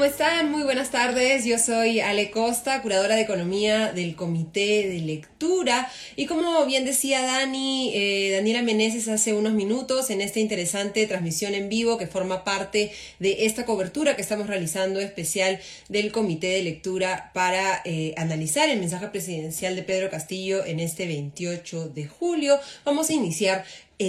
¿cómo están? Muy buenas tardes. Yo soy Ale Costa, curadora de economía del Comité de Lectura. Y como bien decía Daniela Meneses hace unos minutos, en esta interesante transmisión en vivo que forma parte de esta cobertura que estamos realizando especial del Comité de Lectura para analizar el mensaje presidencial de Pedro Castillo en este 28 de julio, vamos a iniciar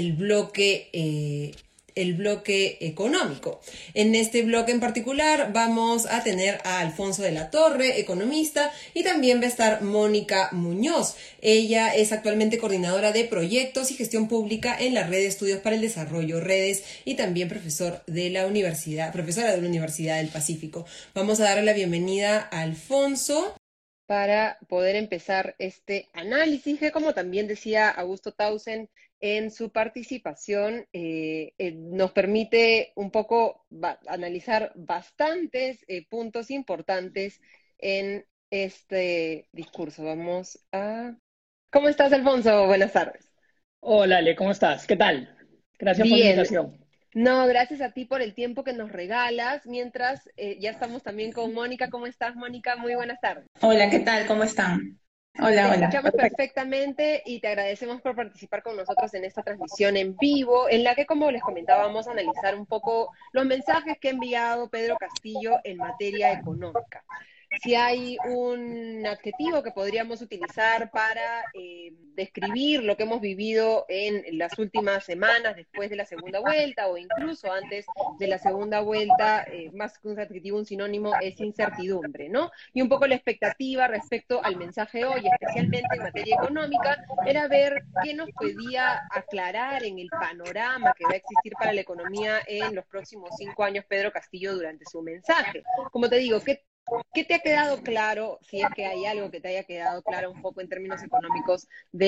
el bloque económico. En este bloque en particular vamos a tener a Alfonso de la Torre, economista, y también va a estar Mónica Muñoz. Ella es actualmente coordinadora de proyectos y gestión pública en la Red de Estudios para el Desarrollo Redes y también profesora de la Universidad del Pacífico. Vamos a darle la bienvenida a Alfonso para poder empezar este análisis que, como también decía Augusto Tausen en su participación, nos permite un poco analizar bastantes puntos importantes en este discurso. Vamos a... ¿Cómo estás, Alfonso? Buenas tardes. Hola Ale, ¿cómo estás? ¿Qué tal? Gracias por la Bien. invitación. No, gracias a ti por el tiempo que nos regalas. Mientras, ya estamos también con Mónica. ¿Cómo estás, Mónica? Muy buenas tardes. Hola, ¿qué tal? ¿Cómo están? Te Hola, hola. escuchamos Perfecto. perfectamente y te agradecemos por participar con nosotros en esta transmisión en vivo, en la que, como les comentaba, vamos a analizar un poco los mensajes que ha enviado Pedro Castillo en materia económica. Si hay un adjetivo que podríamos utilizar para describir lo que hemos vivido en las últimas semanas después de la segunda vuelta o incluso antes de la segunda vuelta, más que un adjetivo, un sinónimo es incertidumbre, ¿no? Y un poco la expectativa respecto al mensaje hoy, especialmente en materia económica, era ver qué nos podía aclarar en el panorama que va a existir para la economía en los próximos 5 años Pedro Castillo durante su mensaje. Como te digo, ¿qué te ha quedado claro, si es que hay algo que te haya quedado claro un poco en términos económicos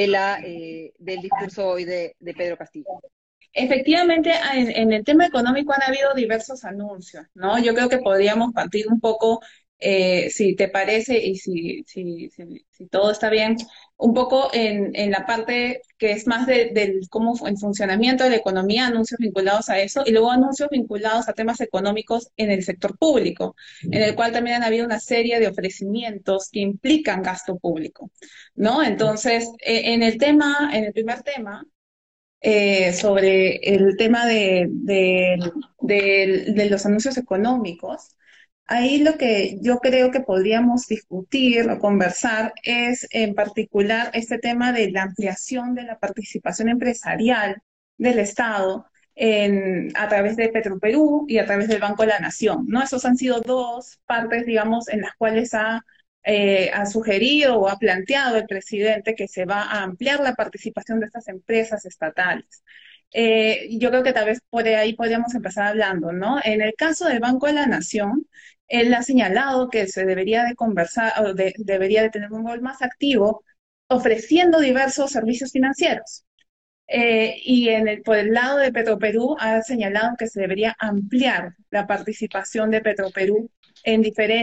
del discurso hoy de Pedro Castillo? Efectivamente, en el tema económico han habido diversos anuncios, ¿no? Yo creo que podríamos partir un poco, si te parece y si todo está bien, un poco en la parte que es más del cómo el funcionamiento de la economía, anuncios vinculados a eso, y luego anuncios vinculados a temas económicos en el sector público, en el cual también han habido una serie de ofrecimientos que implican gasto público, ¿no? Entonces, en el primer tema, sobre el tema de los anuncios económicos. Ahí lo que yo creo que podríamos discutir o conversar es en particular este tema de la ampliación de la participación empresarial del Estado a través de Petroperú y a través del Banco de la Nación, ¿no? Esos han sido dos partes, digamos, en las cuales ha sugerido o ha planteado el presidente que se va a ampliar la participación de estas empresas estatales. Yo creo que tal vez por ahí podríamos empezar hablando, ¿no? En el caso del Banco de la Nación, él ha señalado que se debería de conversar o debería de tener un rol más activo ofreciendo diversos servicios financieros. Por el lado de Petroperú ha señalado que se debería ampliar la participación de Petroperú en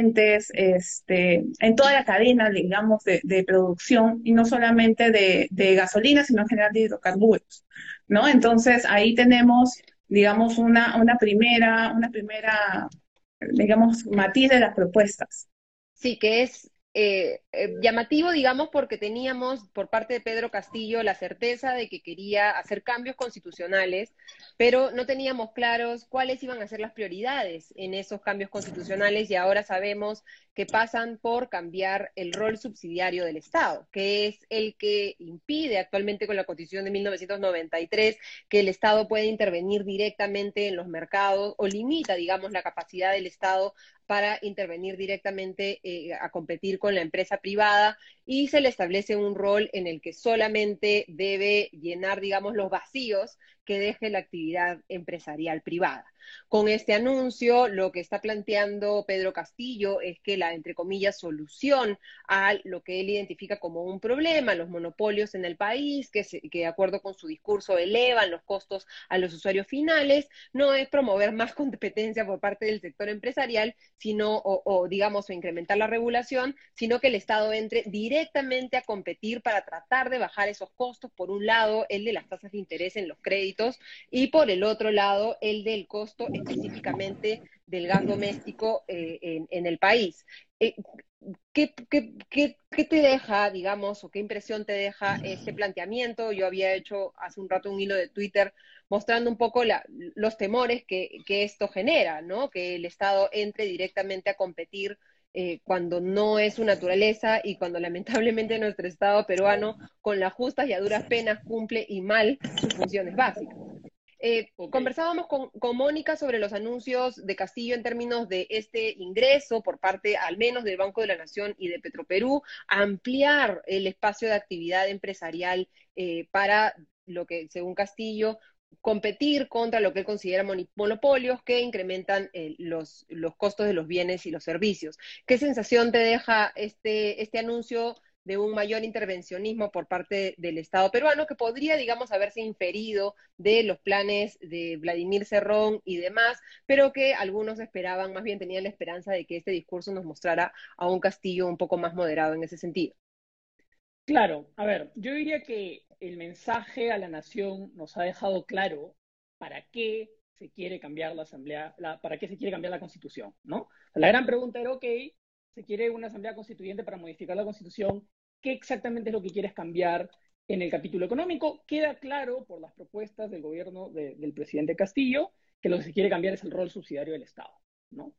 en toda la cadena, digamos, de producción, y no solamente de gasolina, sino en general de hidrocarburos, ¿no? Entonces ahí tenemos, digamos, una primera, digamos, matiz de las propuestas. Sí, que es llamativo, digamos, porque teníamos por parte de Pedro Castillo la certeza de que quería hacer cambios constitucionales, pero no teníamos claros cuáles iban a ser las prioridades en esos cambios constitucionales y ahora sabemos que pasan por cambiar el rol subsidiario del Estado, que es el que impide actualmente con la Constitución de 1993 que el Estado pueda intervenir directamente en los mercados o limita, digamos, la capacidad del Estado para intervenir directamente a competir con la empresa privada y se le establece un rol en el que solamente debe llenar, digamos, los vacíos que deje la actividad empresarial privada. Con este anuncio, lo que está planteando Pedro Castillo es que la, entre comillas, solución a lo que él identifica como un problema, los monopolios en el país, que de acuerdo con su discurso elevan los costos a los usuarios finales, no es promover más competencia por parte del sector empresarial, sino, digamos, o incrementar la regulación, sino que el Estado entre directamente a competir para tratar de bajar esos costos. Por un lado, el de las tasas de interés en los créditos créditos, y por el otro lado, el del costo específicamente del gas doméstico en el país. Eh, ¿Qué te deja, digamos, o qué impresión te deja este planteamiento? Yo había hecho hace un rato un hilo de Twitter mostrando un poco los temores que esto genera, ¿no? Que el Estado entre directamente a competir cuando no es su naturaleza y cuando lamentablemente nuestro Estado peruano con las justas y a duras penas cumple y mal sus funciones básicas. Ok. Conversábamos con Mónica sobre los anuncios de Castillo en términos de este ingreso por parte al menos del Banco de la Nación y de Petroperú, ampliar el espacio de actividad empresarial para lo que, según Castillo, competir contra lo que él considera monopolios que incrementan los costos de los bienes y los servicios. ¿Qué sensación te deja este anuncio de un mayor intervencionismo por parte del Estado peruano que podría, digamos, haberse inferido de los planes de Vladimir Cerrón y demás, pero que algunos esperaban, más bien tenían la esperanza de que este discurso nos mostrara a un Castillo un poco más moderado en ese sentido? Claro, a ver, yo diría que el mensaje a la nación nos ha dejado claro para qué se quiere cambiar la asamblea, para qué se quiere cambiar la constitución, ¿no? La gran pregunta era, ok, se quiere una asamblea constituyente para modificar la constitución, ¿qué exactamente es lo que quieres cambiar en el capítulo económico? Queda claro por las propuestas del gobierno del presidente Castillo que lo que se quiere cambiar es el rol subsidiario del Estado, ¿no?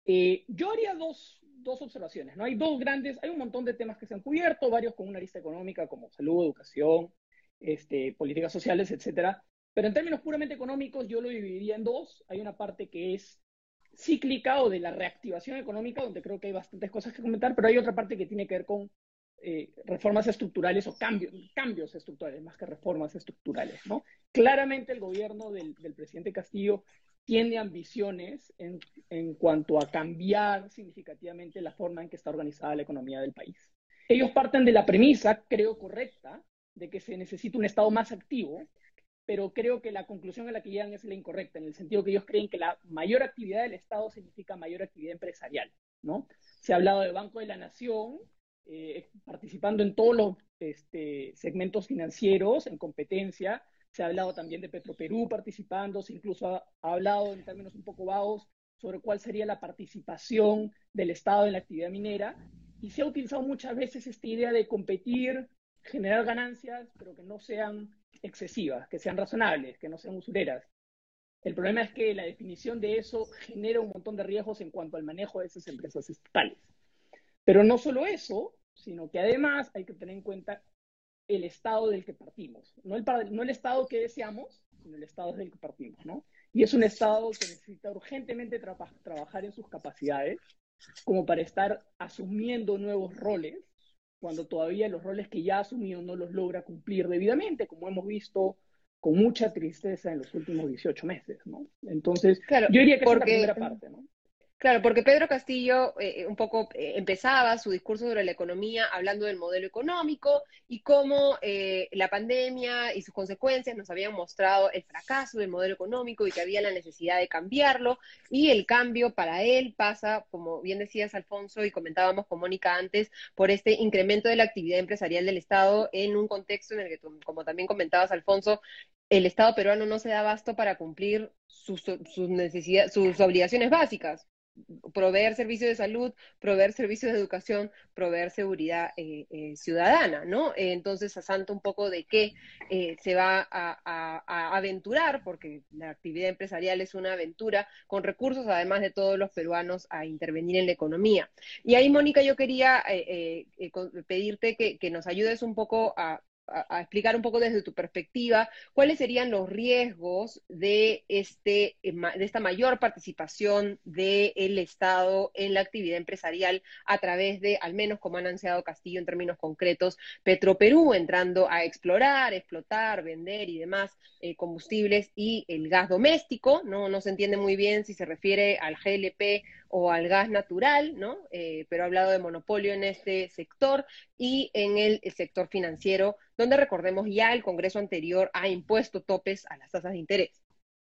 Yo haría dos observaciones, ¿no? Hay un montón de temas que se han cubierto, varios con una lista económica como salud, educación, políticas sociales, etcétera. Pero en términos puramente económicos, yo lo dividiría en dos. Hay una parte que es cíclica o de la reactivación económica, donde creo que hay bastantes cosas que comentar, pero hay otra parte que tiene que ver con reformas estructurales o cambios estructurales, más que reformas estructurales, ¿no? Claramente el gobierno del presidente Castillo tiene ambiciones en cuanto a cambiar significativamente la forma en que está organizada la economía del país. Ellos parten de la premisa, creo correcta, de que se necesita un Estado más activo, pero creo que la conclusión a la que llegan es la incorrecta, en el sentido que ellos creen que la mayor actividad del Estado significa mayor actividad empresarial, ¿no? Se ha hablado del Banco de la Nación, participando en todos los segmentos financieros en competencia. Se ha hablado también de Petroperú participando, se incluso ha hablado en términos un poco vagos sobre cuál sería la participación del Estado en la actividad minera, y se ha utilizado muchas veces esta idea de competir, generar ganancias, pero que no sean excesivas, que sean razonables, que no sean usureras. El problema es que la definición de eso genera un montón de riesgos en cuanto al manejo de esas empresas estatales. Pero no solo eso, sino que además hay que tener en cuenta el estado del que partimos. No el estado que deseamos, sino el estado del que partimos, ¿no? Y es un estado que necesita urgentemente trabajar en sus capacidades como para estar asumiendo nuevos roles, cuando todavía los roles que ya ha asumido no los logra cumplir debidamente, como hemos visto con mucha tristeza en los últimos 18 meses, ¿no? Entonces, Claro, yo diría que esa es la porque primera parte, ¿no? Claro, porque Pedro Castillo un poco empezaba su discurso sobre la economía hablando del modelo económico y cómo la pandemia y sus consecuencias nos habían mostrado el fracaso del modelo económico y que había la necesidad de cambiarlo. Y el cambio para él pasa, como bien decías, Alfonso, y comentábamos con Mónica antes, por este incremento de la actividad empresarial del Estado en un contexto en el que, como también comentabas, Alfonso, el Estado peruano no se da abasto para cumplir sus necesidades, sus obligaciones básicas: proveer servicios de salud, proveer servicios de educación, proveer seguridad ciudadana, ¿no? Entonces, a santo un poco de qué se va a aventurar, porque la actividad empresarial es una aventura, con recursos, además de todos los peruanos, a intervenir en la economía. Y ahí, Mónica, yo quería pedirte que nos ayudes un poco a explicar un poco desde tu perspectiva cuáles serían los riesgos de esta mayor participación del Estado en la actividad empresarial a través de, al menos como ha anunciado Castillo en términos concretos, Petroperú entrando a explorar, explotar, vender y demás combustibles y el gas doméstico, ¿no? No se entiende muy bien si se refiere al GLP o al gas natural, ¿no? Pero ha hablado de monopolio en este sector y en el sector financiero, donde recordemos ya el Congreso anterior ha impuesto topes a las tasas de interés.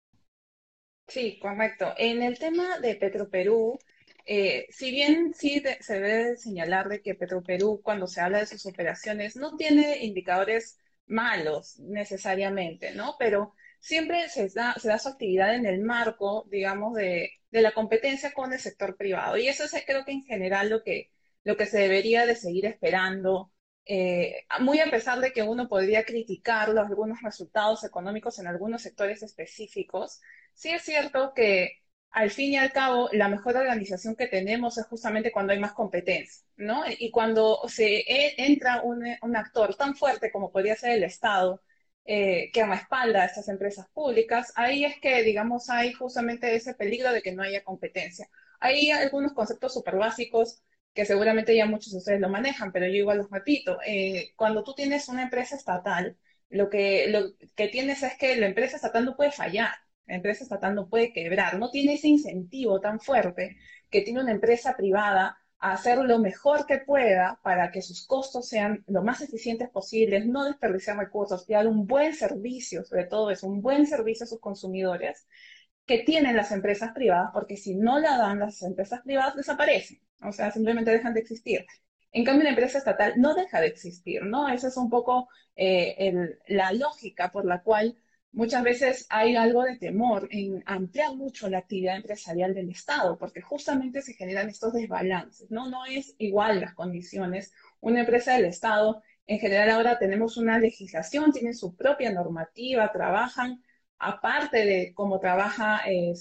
Sí, correcto. En el tema de Petroperú, si bien se debe señalar de que Petroperú, cuando se habla de sus operaciones, no tiene indicadores malos necesariamente, ¿no? Pero siempre se da su actividad en el marco, digamos, de la competencia con el sector privado. Y eso es, creo que en general lo que se debería de seguir esperando, muy a pesar de que uno podría criticar algunos resultados económicos en algunos sectores específicos, sí es cierto que al fin y al cabo la mejor organización que tenemos es justamente cuando hay más competencia, ¿no? Y cuando entra un actor tan fuerte como podría ser el Estado, que respalda a estas empresas públicas, ahí es que, digamos, hay justamente ese peligro de que no haya competencia. Hay algunos conceptos súper básicos que seguramente ya muchos de ustedes lo manejan, pero yo igual los repito. Cuando tú tienes una empresa estatal, lo que tienes es que la empresa estatal no puede fallar, la empresa estatal no puede quebrar, no tiene ese incentivo tan fuerte que tiene una empresa privada a hacer lo mejor que pueda para que sus costos sean lo más eficientes posibles, no desperdiciar recursos y dar un buen servicio, sobre todo es un buen servicio a sus consumidores que tienen las empresas privadas, porque si no la dan las empresas privadas desaparecen, o sea, simplemente dejan de existir. En cambio, una empresa estatal no deja de existir, ¿no? Esa es un poco la lógica por la cual muchas veces hay algo de temor en ampliar mucho la actividad empresarial del Estado, porque justamente se generan estos desbalances, ¿no? No es igual las condiciones. Una empresa del Estado, en general ahora tenemos una legislación, tienen su propia normativa, trabajan aparte de cómo trabaja,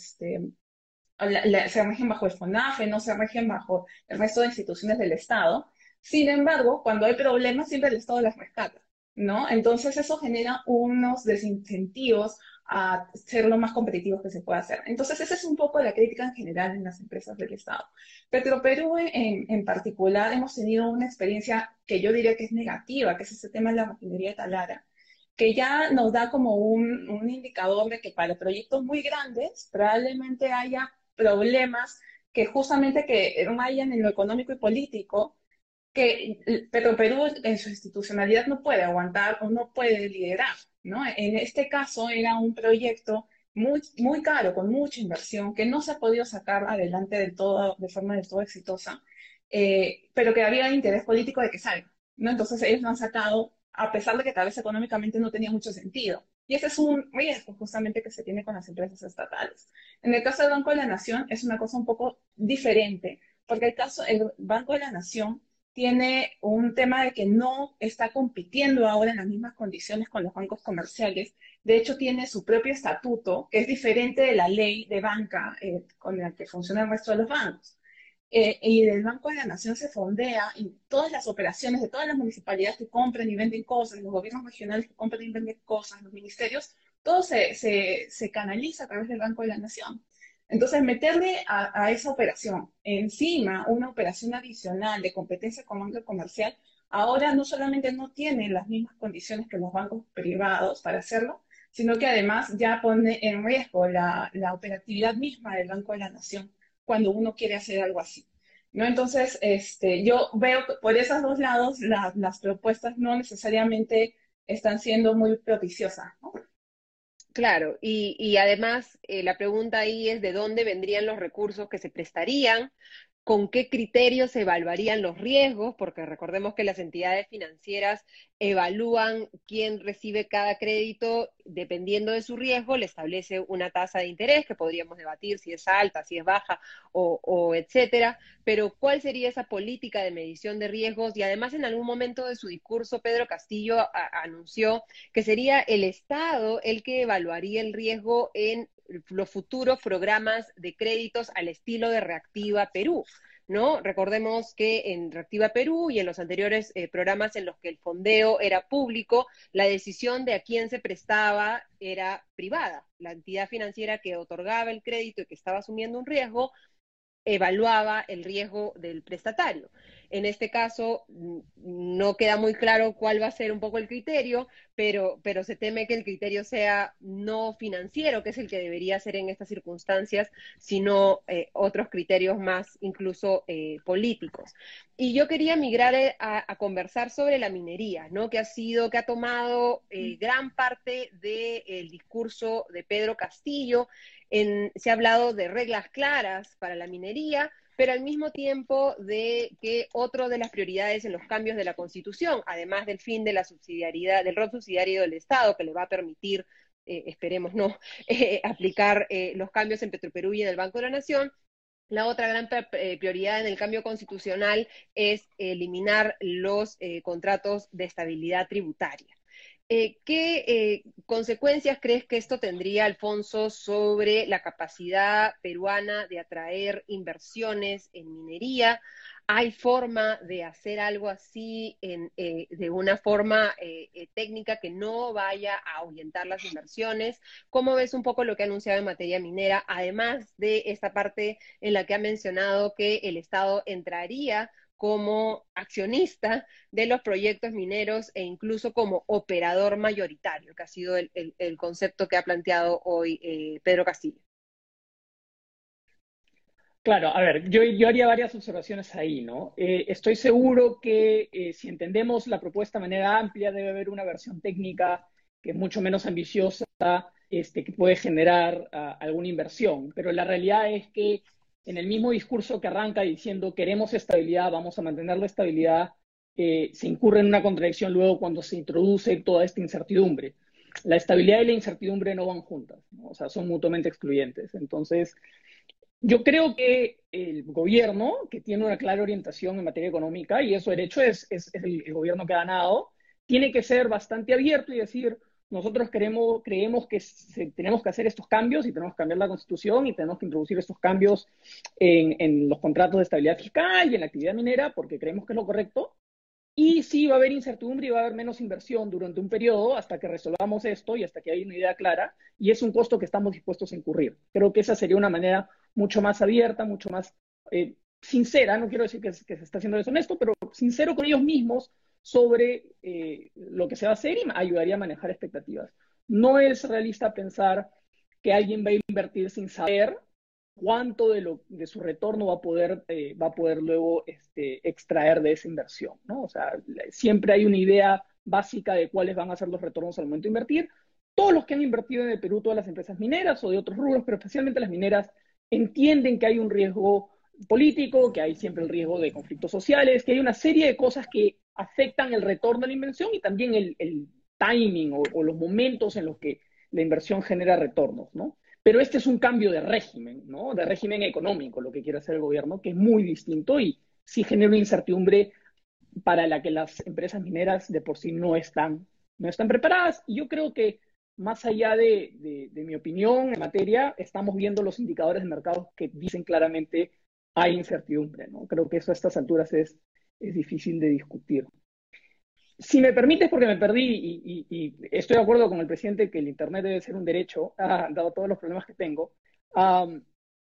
se rigen bajo el FONAFE, no se rigen bajo el resto de instituciones del Estado. Sin embargo, cuando hay problemas, siempre el Estado las rescata, ¿no? Entonces eso genera unos desincentivos a ser lo más competitivos que se pueda hacer. Entonces esa es un poco la crítica en general en las empresas del Estado. Petroperú en particular hemos tenido una experiencia que yo diría que es negativa, que es ese tema de la refinería de Talara, que ya nos da como un indicador de que para proyectos muy grandes probablemente haya problemas que justamente que vayan en lo económico y político, que Perú en su institucionalidad no puede aguantar o no puede liderar, ¿no? En este caso era un proyecto muy caro, con mucha inversión, que no se ha podido sacar adelante del todo, de forma del todo exitosa, pero que había interés político de que salga, ¿no? Entonces ellos lo han sacado, a pesar de que tal vez económicamente no tenía mucho sentido. Y ese es un riesgo justamente que se tiene con las empresas estatales. En el caso del Banco de la Nación es una cosa un poco diferente, porque el Banco de la Nación tiene un tema de que no está compitiendo ahora en las mismas condiciones con los bancos comerciales. De hecho, tiene su propio estatuto, que es diferente de la ley de banca con la que funciona el resto de los bancos. Y el Banco de la Nación se fondea en todas las operaciones de todas las municipalidades que compran y venden cosas, los gobiernos regionales que compran y venden cosas, los ministerios, todo se canaliza a través del Banco de la Nación. Entonces, meterle a esa operación encima una operación adicional de competencia con banco comercial, ahora no solamente no tiene las mismas condiciones que los bancos privados para hacerlo, sino que además ya pone en riesgo la operatividad misma del Banco de la Nación cuando uno quiere hacer algo así, ¿no? Entonces, yo veo que por esos dos lados las propuestas no necesariamente están siendo muy propiciosas, ¿no? Claro, y además la pregunta ahí es de dónde vendrían los recursos que se prestarían, con qué criterios se evaluarían los riesgos, porque recordemos que las entidades financieras evalúan quién recibe cada crédito, dependiendo de su riesgo, le establece una tasa de interés que podríamos debatir si es alta, si es baja o etcétera, pero ¿cuál sería esa política de medición de riesgos? Y además en algún momento de su discurso, Pedro Castillo anunció que sería el Estado el que evaluaría el riesgo en los futuros programas de créditos al estilo de Reactiva Perú, ¿no? Recordemos que en Reactiva Perú y en los anteriores programas en los que el fondeo era público, la decisión de a quién se prestaba era privada. La entidad financiera que otorgaba el crédito y que estaba asumiendo un riesgo evaluaba el riesgo del prestatario. En este caso, no queda muy claro cuál va a ser un poco el criterio, pero se teme que el criterio sea no financiero, que es el que debería ser en estas circunstancias, sino otros criterios más incluso políticos. Y yo quería migrar a conversar sobre la minería, ¿no? Que ha tomado gran parte del discurso de Pedro Castillo. Se ha hablado de reglas claras para la minería, pero al mismo tiempo de que otro de las prioridades en los cambios de la Constitución, además del fin de la subsidiariedad, del rol subsidiario del Estado, que le va a permitir esperemos no, aplicar los cambios en Petroperú y en el Banco de la Nación. La otra gran prioridad en el cambio constitucional es eliminar los contratos de estabilidad tributaria. ¿Qué consecuencias crees que esto tendría, Alfonso, sobre la capacidad peruana de atraer inversiones en minería? ¿Hay forma de hacer algo así de una forma técnica que no vaya a ahuyentar las inversiones? ¿Cómo ves un poco lo que ha anunciado en materia minera, además de esta parte en la que ha mencionado que el Estado entraría como accionista de los proyectos mineros e incluso como operador mayoritario, que ha sido el concepto que ha planteado hoy Pedro Castillo? Claro, a ver, yo haría varias observaciones ahí, ¿no? Estoy seguro que si entendemos la propuesta de manera amplia, debe haber una versión técnica que es mucho menos ambiciosa, que puede generar alguna inversión. Pero la realidad es que en el mismo discurso que arranca diciendo queremos estabilidad, vamos a mantener la estabilidad, se incurre en una contradicción luego cuando se introduce toda esta incertidumbre. La estabilidad y la incertidumbre no van juntas, ¿no? O sea, son mutuamente excluyentes. Entonces, yo creo que el gobierno, que tiene una clara orientación en materia económica, y eso de hecho es el gobierno que ha ganado, tiene que ser bastante abierto y decir, nosotros creemos que tenemos que hacer estos cambios y tenemos que cambiar la constitución y tenemos que introducir estos cambios en los contratos de estabilidad fiscal y en la actividad minera porque creemos que es lo correcto. Y sí va a haber incertidumbre y va a haber menos inversión durante un periodo hasta que resolvamos esto y hasta que haya una idea clara. Y es un costo que estamos dispuestos a incurrir. Creo que esa sería una manera mucho más abierta, mucho más sincera. No quiero decir que se está haciendo deshonesto, pero sincero con ellos mismos sobre lo que se va a hacer y ayudaría a manejar expectativas. No es realista pensar que alguien va a invertir sin saber cuánto de su retorno va a poder luego extraer de esa inversión, ¿no? O sea, siempre hay una idea básica de cuáles van a ser los retornos al momento de invertir. Todos los que han invertido en el Perú, todas las empresas mineras o de otros rubros, pero especialmente las mineras, entienden que hay un riesgo político, que hay siempre el riesgo de conflictos sociales, que hay una serie de cosas que afectan el retorno de la inversión y también el timing o los momentos en los que la inversión genera retornos, ¿no? Pero este es un cambio de régimen, ¿no? De régimen económico, lo que quiere hacer el gobierno, que es muy distinto y sí genera una incertidumbre para la que las empresas mineras de por sí no están preparadas. Y yo creo que más allá de mi opinión en materia, estamos viendo los indicadores de mercado que dicen claramente hay incertidumbre, ¿no? Creo que eso a estas alturas es difícil de discutir. Si me permites, porque me perdí y estoy de acuerdo con el presidente que el Internet debe ser un derecho, dado todos los problemas que tengo, um,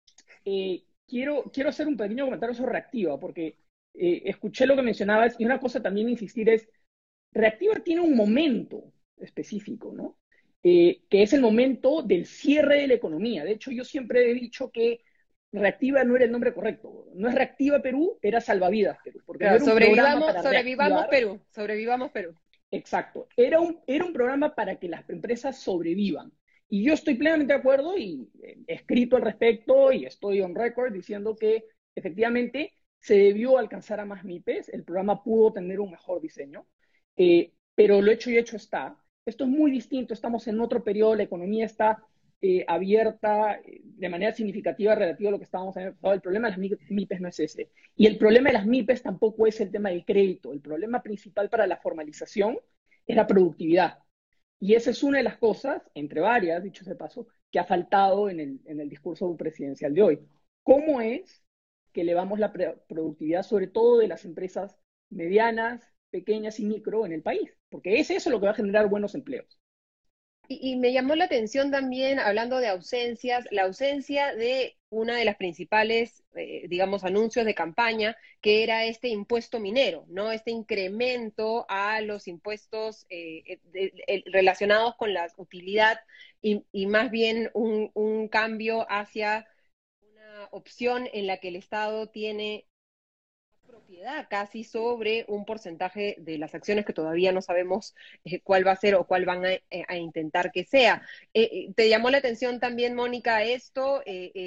quiero hacer un pequeño comentario sobre Reactiva, porque escuché lo que mencionabas y una cosa también insistir es, Reactiva tiene un momento específico, ¿no? Que es el momento del cierre de la economía. De hecho, yo siempre he dicho que Reactiva no era el nombre correcto. No es Reactiva Perú, era Salvavidas Perú, porque no Claro, era un programa para sobrevivamos reactivar. Perú, sobrevivamos Perú. Exacto. Era un programa para que las empresas sobrevivan. Y yo estoy plenamente de acuerdo y he escrito al respecto y estoy on record diciendo que efectivamente se debió alcanzar a más MIPES, el programa pudo tener un mejor diseño, pero lo hecho y hecho está. Esto es muy distinto, estamos en otro periodo, la economía está abierta de manera significativa relativa a lo que estábamos en el pasado. El problema de las MIPES no es ese. Y el problema de las MIPES tampoco es el tema del crédito. El problema principal para la formalización es la productividad. Y esa es una de las cosas, entre varias, dicho ese paso, que ha faltado en el discurso presidencial de hoy. ¿Cómo es que elevamos la productividad, sobre todo de las empresas medianas, pequeñas y micro en el país? Porque es eso lo que va a generar buenos empleos. Y me llamó la atención también, hablando de ausencias, la ausencia de una de las principales, digamos, anuncios de campaña, que era este impuesto minero, ¿no? Este incremento a los impuestos relacionados con la utilidad y más bien un cambio hacia una opción en la que el Estado tiene propiedad casi sobre un porcentaje de las acciones que todavía no sabemos cuál va a ser o cuál van a intentar que sea. ¿Te llamó la atención también, Mónica, esto?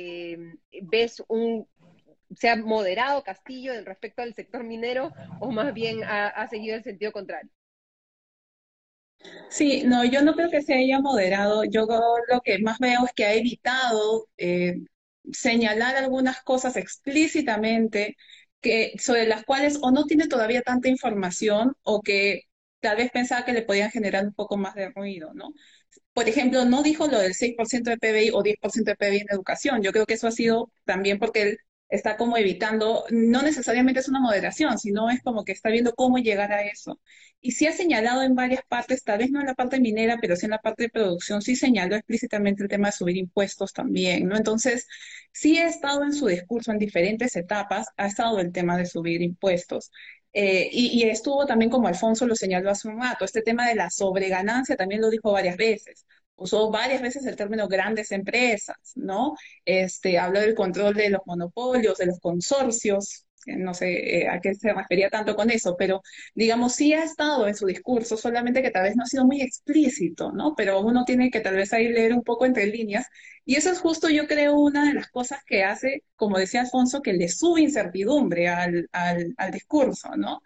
¿Ves se ha moderado Castillo en respecto al sector minero o más bien ha seguido el sentido contrario? Sí, no, yo no creo que se haya moderado. Yo lo que más veo es que ha evitado señalar algunas cosas explícitamente sobre las cuales o no tiene todavía tanta información o que tal vez pensaba que le podían generar un poco más de ruido, ¿no? Por ejemplo, no dijo lo del 6% de PBI o 10% de PBI en educación. Yo creo que eso ha sido también porque él está como evitando, no necesariamente es una moderación, sino es como que está viendo cómo llegar a eso. Y sí ha señalado en varias partes, tal vez no en la parte minera, pero sí en la parte de producción, sí señaló explícitamente el tema de subir impuestos también, ¿no? Entonces, sí ha estado en su discurso en diferentes etapas, ha estado el tema de subir impuestos. Y estuvo también, como Alfonso lo señaló hace un rato, este tema de la sobreganancia también lo dijo varias veces. Usó varias veces el término grandes empresas, ¿no? Habló del control de los monopolios, de los consorcios, que no sé a qué se refería tanto con eso, pero digamos, sí ha estado en su discurso, solamente que tal vez no ha sido muy explícito, ¿no? Pero uno tiene que tal vez ahí leer un poco entre líneas. Y eso es justo, yo creo, una de las cosas que hace, como decía Alfonso, que le sube incertidumbre al discurso, ¿no?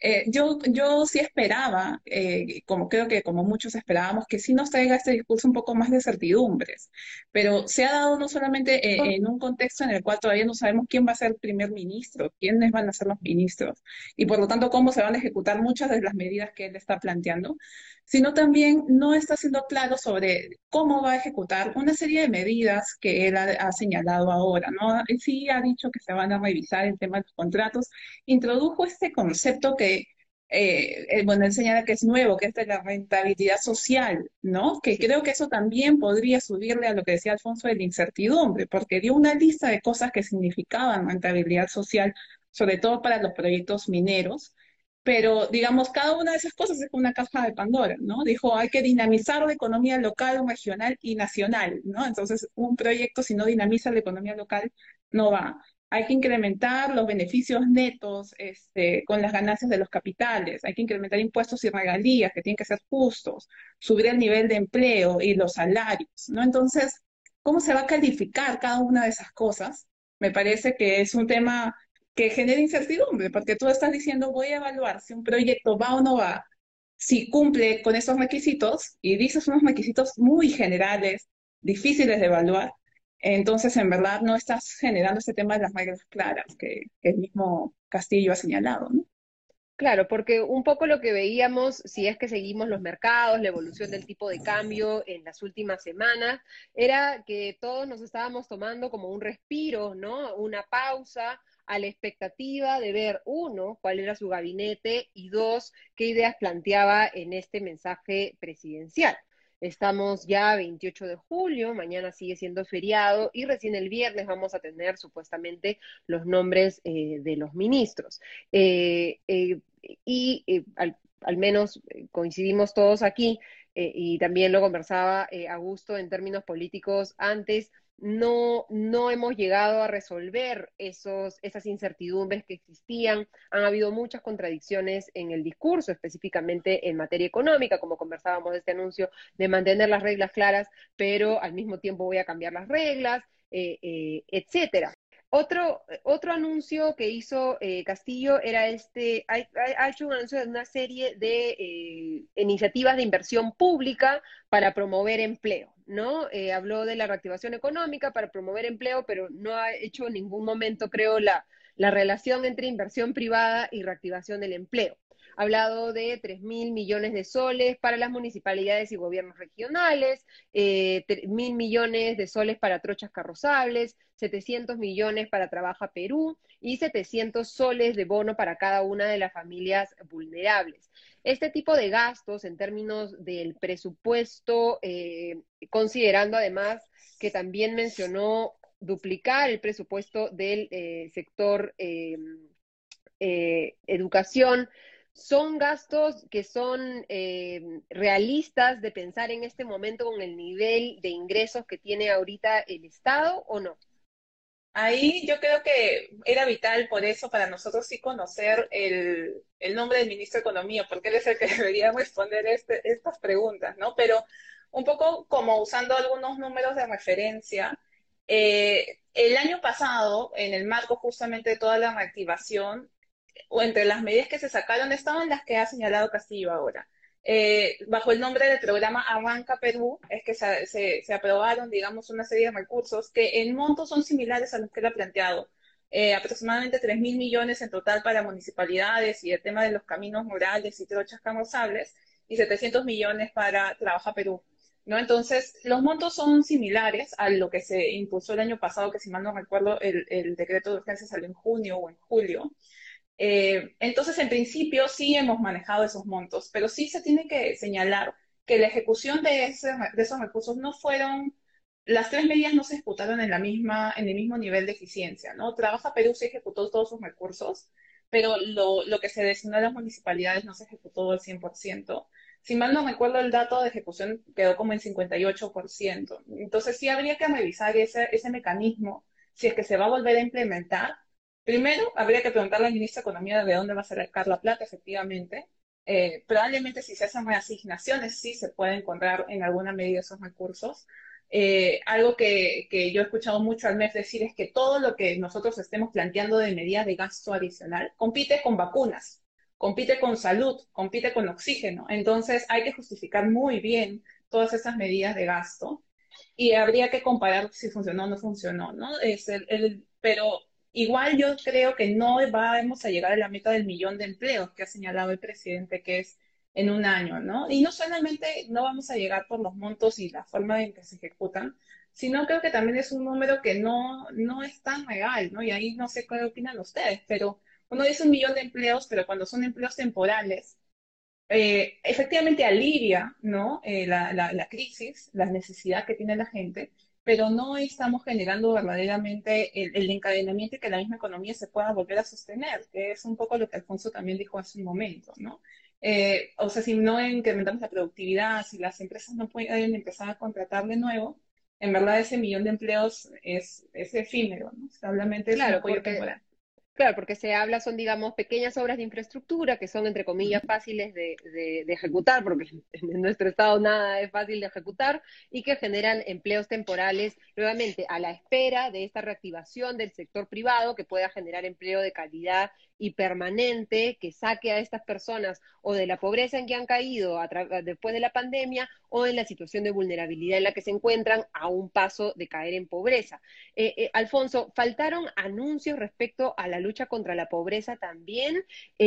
Yo sí esperaba, como creo que como muchos esperábamos, que sí nos traiga este discurso un poco más de certidumbres, pero se ha dado no solamente en un contexto en el cual todavía no sabemos quién va a ser el primer ministro, quiénes van a ser los ministros, y por lo tanto cómo se van a ejecutar muchas de las medidas que él está planteando, sino también no está siendo claro sobre cómo va a ejecutar una serie de medidas que él ha señalado ahora, ¿no? Él sí ha dicho que se van a revisar el tema de los contratos, introdujo este concepto que, bueno, él señala que es nuevo, que es de la rentabilidad social, ¿no? Que Sí. creo que eso también podría subirle a lo que decía Alfonso de la incertidumbre, porque dio una lista de cosas que significaban rentabilidad social, sobre todo para los proyectos mineros, pero digamos, cada una de esas cosas es una caja de Pandora, ¿no? Dijo, hay que dinamizar la economía local, regional y nacional, ¿no? Entonces, un proyecto, si no dinamiza la economía local, no va. Hay que incrementar los beneficios netos con las ganancias de los capitales, hay que incrementar impuestos y regalías que tienen que ser justos, subir el nivel de empleo y los salarios, ¿no? Entonces, ¿cómo se va a calificar cada una de esas cosas? Me parece que es un tema que genera incertidumbre, porque tú estás diciendo, voy a evaluar si un proyecto va o no va, si cumple con esos requisitos, y dices unos requisitos muy generales, difíciles de evaluar, entonces en verdad no estás generando este tema de las reglas claras que el mismo Castillo ha señalado, ¿no? Claro, porque un poco lo que veíamos, si es que seguimos los mercados, la evolución del tipo de cambio en las últimas semanas, era que todos nos estábamos tomando como un respiro, ¿no? Una pausa a la expectativa de ver, uno, cuál era su gabinete y dos, qué ideas planteaba en este mensaje presidencial. Estamos ya a 28 de julio, mañana sigue siendo feriado y recién el viernes vamos a tener supuestamente los nombres de los ministros. Eh, eh, al menos coincidimos todos aquí, y también lo conversaba Augusto en términos políticos antes, no hemos llegado a resolver esas incertidumbres que existían. Han habido muchas contradicciones en el discurso, específicamente en materia económica, como conversábamos de este anuncio de mantener las reglas claras, pero al mismo tiempo voy a cambiar las reglas, etcétera. Otro anuncio que hizo Castillo era ha hecho un anuncio de una serie de iniciativas de inversión pública para promover empleo, ¿no? Habló de la reactivación económica para promover empleo, pero no ha hecho en ningún momento, creo, la relación entre inversión privada y reactivación del empleo. Ha hablado de 3.000 millones de soles para las municipalidades y gobiernos regionales, 1.000 millones de soles para trochas carrozables, 700 millones para Trabaja Perú y 700 soles de bono para cada una de las familias vulnerables. Este tipo de gastos en términos del presupuesto, considerando además que también mencionó duplicar el presupuesto del sector educación, son gastos que son realistas de pensar en este momento con el nivel de ingresos que tiene ahorita el Estado o no. Ahí yo creo que era vital por eso para nosotros sí conocer el nombre del ministro de Economía, porque él es el que debería responder estas preguntas, ¿no? Pero un poco como usando algunos números de referencia, el año pasado, en el marco justamente de toda la reactivación, o entre las medidas que se sacaron estaban las que ha señalado Castillo ahora. bajo el nombre del programa Arranca Perú, es que se aprobaron, digamos, una serie de recursos que en montos son similares a los que él ha planteado. Aproximadamente 3.000 millones en total para municipalidades y el tema de los caminos rurales y trochas camosables, y 700 millones para Trabaja Perú, ¿no? Entonces, los montos son similares a lo que se impulsó el año pasado, que si mal no recuerdo, el decreto de urgencia salió en junio o en julio. Entonces, en principio sí hemos manejado esos montos, pero sí se tiene que señalar que la ejecución de esos recursos no fueron, las tres medidas no se ejecutaron en el mismo nivel de eficiencia, ¿no? Trabaja Perú sí ejecutó todos sus recursos, pero lo que se destinó a las municipalidades no se ejecutó al 100%. Si mal no recuerdo, el dato de ejecución quedó como en 58%. Entonces sí habría que revisar ese mecanismo si es que se va a volver a implementar. Primero, habría que preguntarle al ministro de Economía de dónde va a sacar la plata, efectivamente. Probablemente si se hacen reasignaciones, sí se puede encontrar en alguna medida esos recursos. Algo que yo he escuchado mucho al MEF decir es que todo lo que nosotros estemos planteando de medidas de gasto adicional compite con vacunas, compite con salud, compite con oxígeno. Entonces hay que justificar muy bien todas esas medidas de gasto y habría que comparar si funcionó o no funcionó, ¿no? Pero igual yo creo que no vamos a llegar a la meta del 1.000.000 de empleos que ha señalado el presidente, que es en un año, ¿no? Y no solamente no vamos a llegar por los montos y la forma en que se ejecutan, sino creo que también es un número que no es tan real, ¿no? Y ahí no sé qué opinan ustedes, pero uno dice 1.000.000 de empleos, pero cuando son empleos temporales, efectivamente alivia, ¿no? La crisis, la necesidad que tiene la gente, pero no estamos generando verdaderamente el encadenamiento y que la misma economía se pueda volver a sostener, que es un poco lo que Alfonso también dijo hace un momento, ¿no? O sea, si no incrementamos la productividad, si las empresas no pueden empezar a contratar de nuevo, en verdad ese 1.000.000 de empleos es efímero, ¿no? Solamente es un Claro, apoyo porque temporal. Claro, porque se habla, son, digamos, pequeñas obras de infraestructura que son, entre comillas, fáciles de ejecutar, porque en nuestro estado nada es fácil de ejecutar, y que generan empleos temporales, nuevamente, a la espera de esta reactivación del sector privado que pueda generar empleo de calidad y permanente, que saque a estas personas o de la pobreza en que han caído después de la pandemia o en la situación de vulnerabilidad en la que se encuentran a un paso de caer en pobreza. Alfonso, faltaron anuncios respecto a la lucha contra la pobreza también.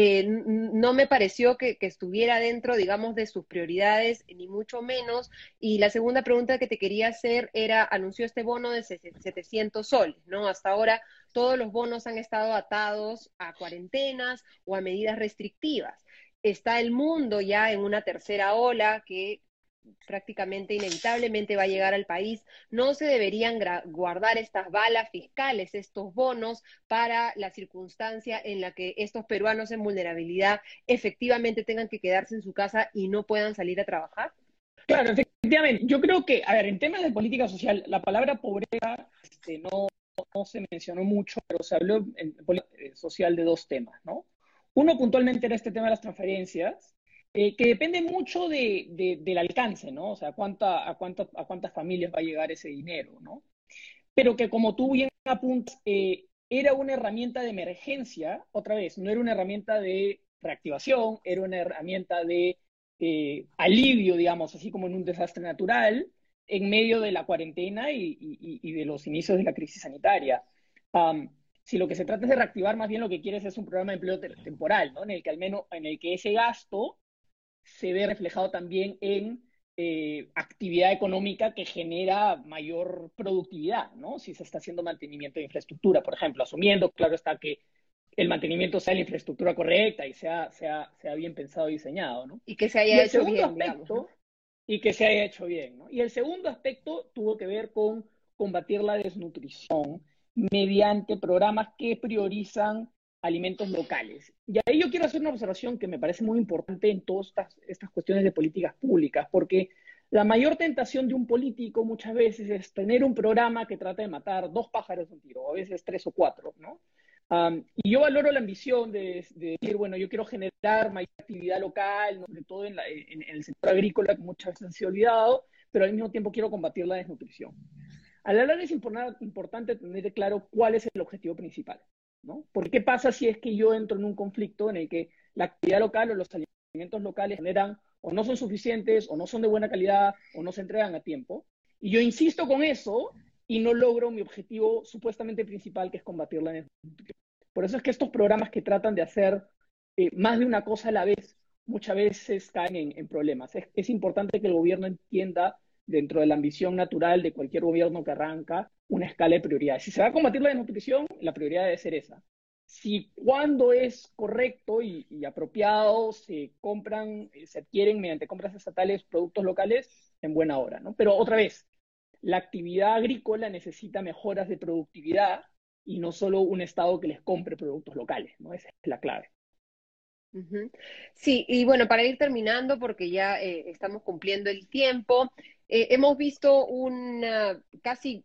No me pareció que estuviera dentro, digamos, de sus prioridades, ni mucho menos. Y la segunda pregunta que te quería hacer era, anunció este bono de 700 soles, ¿no? Hasta ahora todos los bonos han estado atados a cuarentenas o a medidas restrictivas. Está el mundo ya en una tercera ola que prácticamente inevitablemente va a llegar al país. No se deberían guardar estas balas fiscales, estos bonos, para la circunstancia en la que estos peruanos en vulnerabilidad efectivamente tengan que quedarse en su casa y no puedan salir a trabajar. Claro, efectivamente. Yo creo que, a ver, en temas de política social, la palabra pobreza no se mencionó mucho, pero se habló en política social de dos temas, ¿no? Uno puntualmente era este tema de las transferencias, que depende mucho del alcance, ¿no? O sea, a cuántas familias va a llegar ese dinero, ¿no? Pero que como tú bien apuntas, era una herramienta de emergencia, otra vez, no era una herramienta de reactivación, era una herramienta de alivio, digamos, así como en un desastre natural, en medio de la cuarentena y de los inicios de la crisis sanitaria. Si lo que se trata es de reactivar, más bien lo que quieres es un programa de empleo temporal, ¿no? En el que al menos, en el que ese gasto se ve reflejado también en actividad económica que genera mayor productividad, ¿no? Si se está haciendo mantenimiento de infraestructura, por ejemplo, asumiendo, claro está, que el mantenimiento sea la infraestructura correcta y sea bien pensado y diseñado, ¿no? Y que se Y haya el hecho segundo bien, digamos, ¿no? aspecto, y que se haya hecho bien, ¿no? Y el segundo aspecto tuvo que ver con combatir la desnutrición mediante programas que priorizan alimentos locales. Y ahí yo quiero hacer una observación que me parece muy importante en todas estas cuestiones de políticas públicas, porque la mayor tentación de un político muchas veces es tener un programa que trata de matar dos pájaros de un tiro, o a veces tres o cuatro, ¿no? Y yo valoro la ambición de decir, bueno, yo quiero generar mayor actividad local, ¿no? Sobre todo en el sector agrícola, que muchas veces se ha olvidado, pero al mismo tiempo quiero combatir la desnutrición. A la larga es importante tener claro cuál es el objetivo principal, ¿no? Porque ¿qué pasa si es que yo entro en un conflicto en el que la actividad local o los alimentos locales generan o no son suficientes, o no son de buena calidad, o no se entregan a tiempo. Y yo insisto con eso y no logro mi objetivo supuestamente principal, que es combatir la desnutrición. Por eso es que estos programas que tratan de hacer más de una cosa a la vez, muchas veces caen en problemas. Es importante que el gobierno entienda, dentro de la ambición natural de cualquier gobierno que arranca, una escala de prioridades. Si se va a combatir la desnutrición, la prioridad debe ser esa. Si cuando es correcto y apropiado se compran, se adquieren mediante compras estatales productos locales, en buena hora, ¿no? Pero otra vez, la actividad agrícola necesita mejoras de productividad y no solo un Estado que les compre productos locales, ¿no? Esa es la clave. Ujú. Sí, y bueno, para ir terminando, porque ya estamos cumpliendo el tiempo, hemos visto una casi,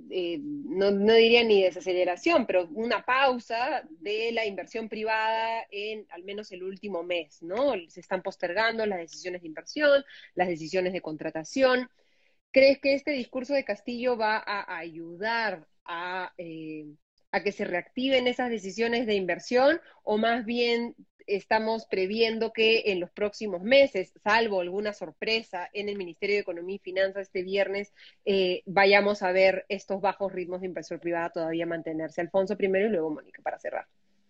no diría ni desaceleración, pero una pausa de la inversión privada en al menos el último mes, ¿no? Se están postergando las decisiones de inversión, las decisiones de contratación. ¿Crees que este discurso de Castillo va a ayudar a que se reactiven esas decisiones de inversión o más bien estamos previendo que en los próximos meses, salvo alguna sorpresa en el Ministerio de Economía y Finanzas este viernes, vayamos a ver estos bajos ritmos de inversión privada todavía mantenerse? Alfonso primero y luego Mónica para cerrar.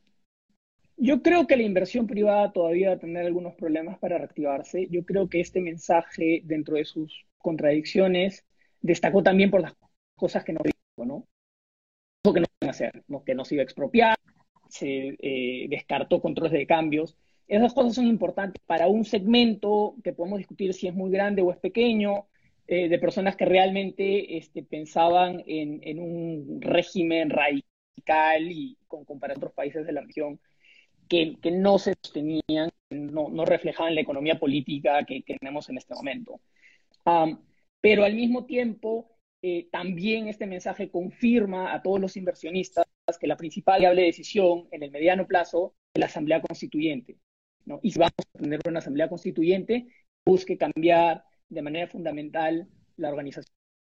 Yo creo que la inversión privada todavía va a tener algunos problemas para reactivarse. Yo creo que este mensaje, dentro de sus contradicciones, destacó también por las cosas que no dijo, ¿no? Que no iban a hacer, ¿no? Que no se iba a expropiar, se descartó controles de cambios. Esas cosas son importantes para un segmento que podemos discutir si es muy grande o es pequeño, de personas que realmente pensaban en un régimen radical y comparación a otros países de la región que no se sostenían, no reflejaban la economía política que tenemos en este momento. Um, pero al mismo tiempo, también este mensaje confirma a todos los inversionistas que la principal y variable decisión en el mediano plazo es la Asamblea Constituyente, ¿no? Y si vamos a tener una Asamblea Constituyente, busque cambiar de manera fundamental la organización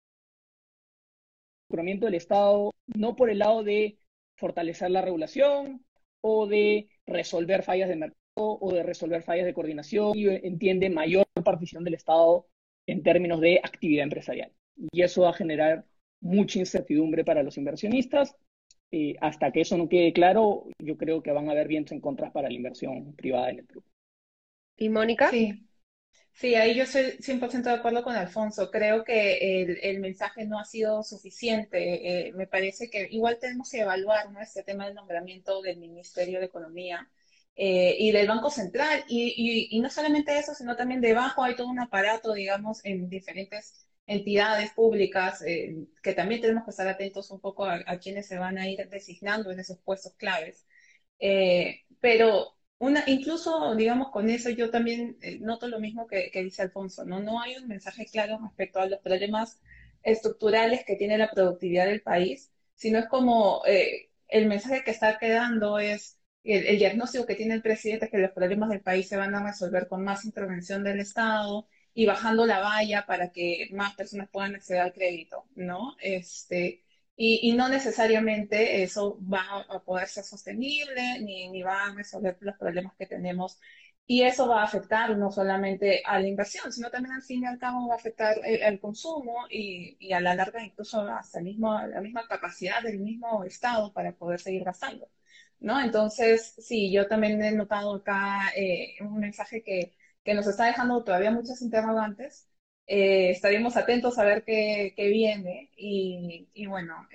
del Estado, no por el lado de fortalecer la regulación o de resolver fallas de mercado o de resolver fallas de coordinación, y entiende mayor participación del Estado en términos de actividad empresarial. Y eso va a generar mucha incertidumbre para los inversionistas. Hasta que eso no quede claro, yo creo que van a haber vientos en contra para la inversión privada en el Perú. ¿Y Mónica? Sí, sí, ahí yo estoy 100% de acuerdo con Alfonso. Creo que el mensaje no ha sido suficiente. Me parece que igual tenemos que evaluar, ¿no?, este tema del nombramiento del Ministerio de Economía y del Banco Central. Y no solamente eso, sino también debajo hay todo un aparato, digamos, en diferentes entidades públicas que también tenemos que estar atentos un poco a quienes se van a ir designando en esos puestos claves. Pero incluso, digamos, con eso yo también noto lo mismo que dice Alfonso, ¿no? No hay un mensaje claro respecto a los problemas estructurales que tiene la productividad del país, sino es como el mensaje que está quedando es el diagnóstico que tiene el presidente, es que los problemas del país se van a resolver con más intervención del Estado y bajando la valla para que más personas puedan acceder al crédito, ¿no? Y no necesariamente eso va a poder ser sostenible ni va a resolver los problemas que tenemos. Y eso va a afectar no solamente a la inversión, sino también al fin y al cabo va a afectar el consumo y a la larga incluso hasta la misma capacidad del mismo Estado para poder seguir gastando, ¿no? Entonces, sí, yo también he notado acá un mensaje que nos está dejando todavía muchas interrogantes. Estaremos atentos a ver qué viene y bueno,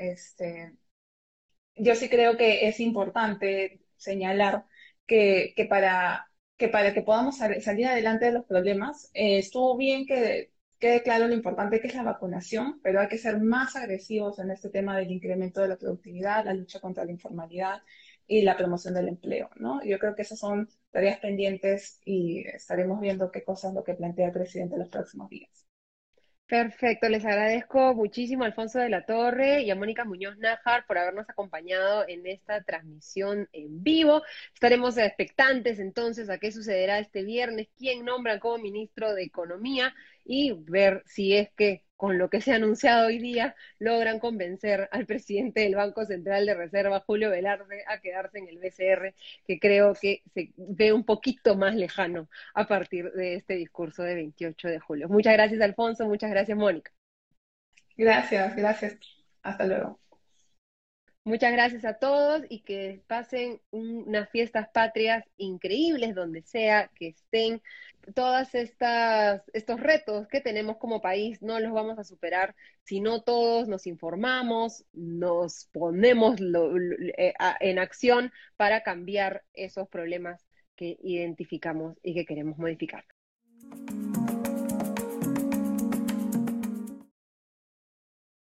yo sí creo que es importante señalar que para que podamos salir adelante de los problemas, estuvo bien que quede claro lo importante que es la vacunación, pero hay que ser más agresivos en este tema del incremento de la productividad, la lucha contra la informalidad y la promoción del empleo, ¿no? Yo creo que esas son tareas pendientes y estaremos viendo qué cosas es lo que plantea el presidente en los próximos días. Perfecto, les agradezco muchísimo a Alfonso de la Torre y a Mónica Muñoz Nájar por habernos acompañado en esta transmisión en vivo. Estaremos expectantes entonces a qué sucederá este viernes, quién nombran como ministro de Economía y ver si es que con lo que se ha anunciado hoy día, logran convencer al presidente del Banco Central de Reserva, Julio Velarde, a quedarse en el BCR, que creo que se ve un poquito más lejano a partir de este discurso de 28 de julio. Muchas gracias, Alfonso, muchas gracias, Mónica. Gracias, gracias. Hasta luego. Muchas gracias a todos y que pasen unas fiestas patrias increíbles donde sea que estén. Todas estos retos que tenemos como país no los vamos a superar si no todos nos informamos, nos ponemos en acción para cambiar esos problemas que identificamos y que queremos modificar.